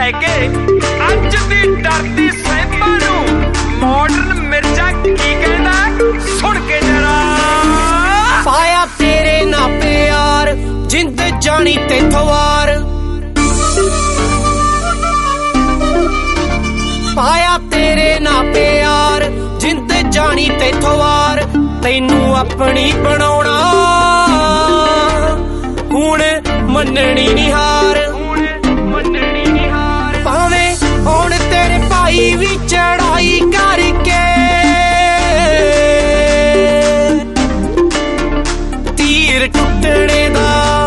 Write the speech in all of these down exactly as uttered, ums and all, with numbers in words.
लैके अज दी डरदी साहिबा नूं मॉडर्न मिर्जा की कहना सुन के जरा। पाया तेरे ना प्यार जिंद जानी तेथों वार, पाया तेरे ना प्यार जिंद जानी तेथों वार, तैनू अपनी बनाउणा हुण मननी नी हार, भावें हुण तेरे भाई भी चढ़ाई करके तीर टुटने दा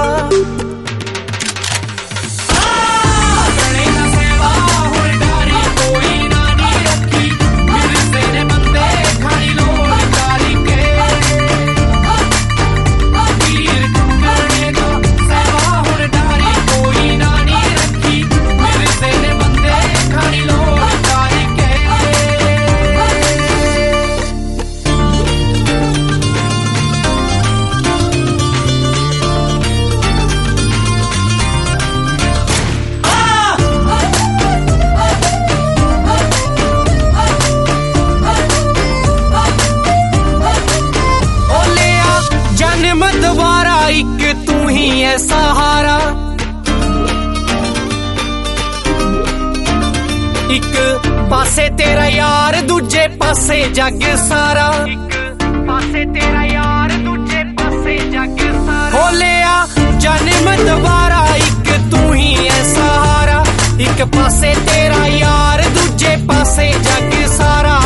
दोबारा एक तू ही है सहारा, एक पासे तेरा यार दूजे पासे जग सारा, एक पासे तेरा यार दूजे पासे जग सारा, हो लिया जन्म दोबारा एक तू ही है सहारा, एक पासे तेरा यार दूजे पासे जग सारा,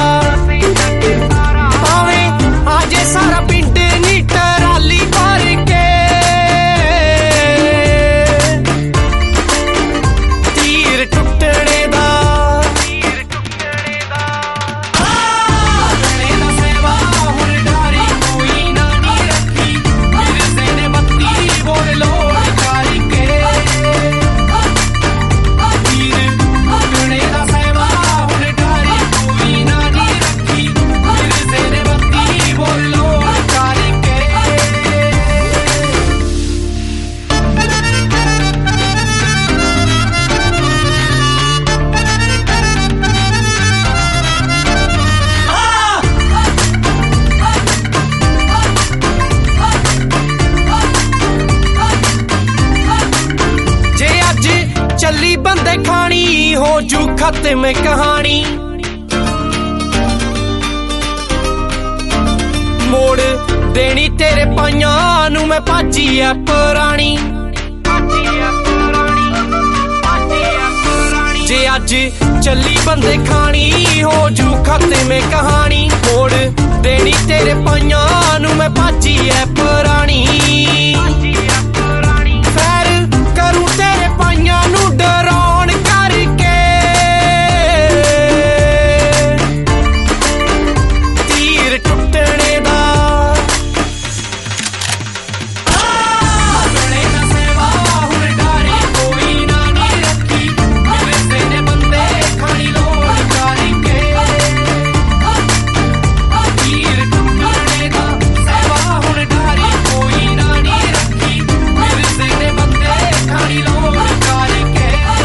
भावे आज सारा पिंड नी टराली भर के तीर टुटने दा, तीर टुटने दा टुटने दा सेवा हुण डारी कोई ना नी रखी, मिर्जे ने बत्ती बोल लोड़ करके तीर टुटने दा सेवा हुण डारी कोई ना नी रखी, मिर्जे ने बत्ती बोल लोड़ करके। जे अज चली बंदे खानी हो जू खत्म कहानी, मोड़ देनी तेरे पाइयां नू मैं भाजी है पुरानी, जे अज चली बंदे खानी हो जू खत्म कहानी, मोड़ देनी तेरे पाइयां नू मैं भाजी है पुरानी, फैर करूं तेरे पाइयां नू डराउण करके तीर टुटने दा टुटने दा सेवा हुण डारी कोई ना नी रखी, मिर्जे ने बंदे खानी लोड़ करके तीर टुटने दा सेवा हुण डारी कोई ना नी रखी, मिर्जे ने बंदे खानी लोड़ करके।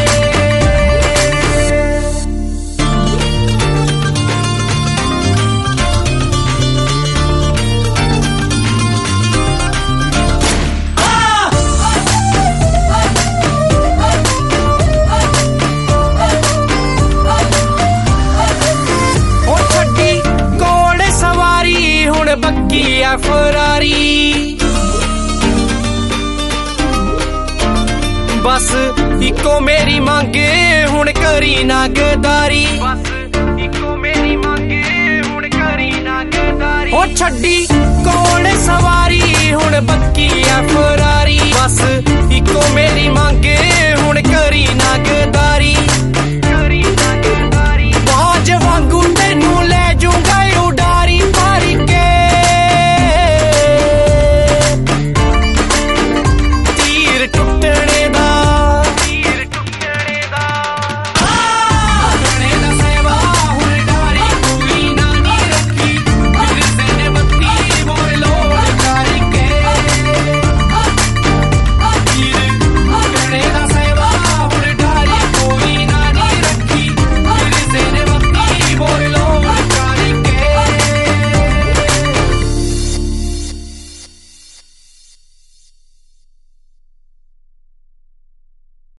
ओ छड्डी घोड़े सवारी हुण बक्की है फरारी, बस इको मेरी मांगे हुण करी ना गदारी, बस इको मेरी मांगे हुण करी ना गदारी, ओ छड्डी घोड़े सवारी हुण बक्की है फरारी, बस इको मेरी मांगे हुण करी ना गदारी,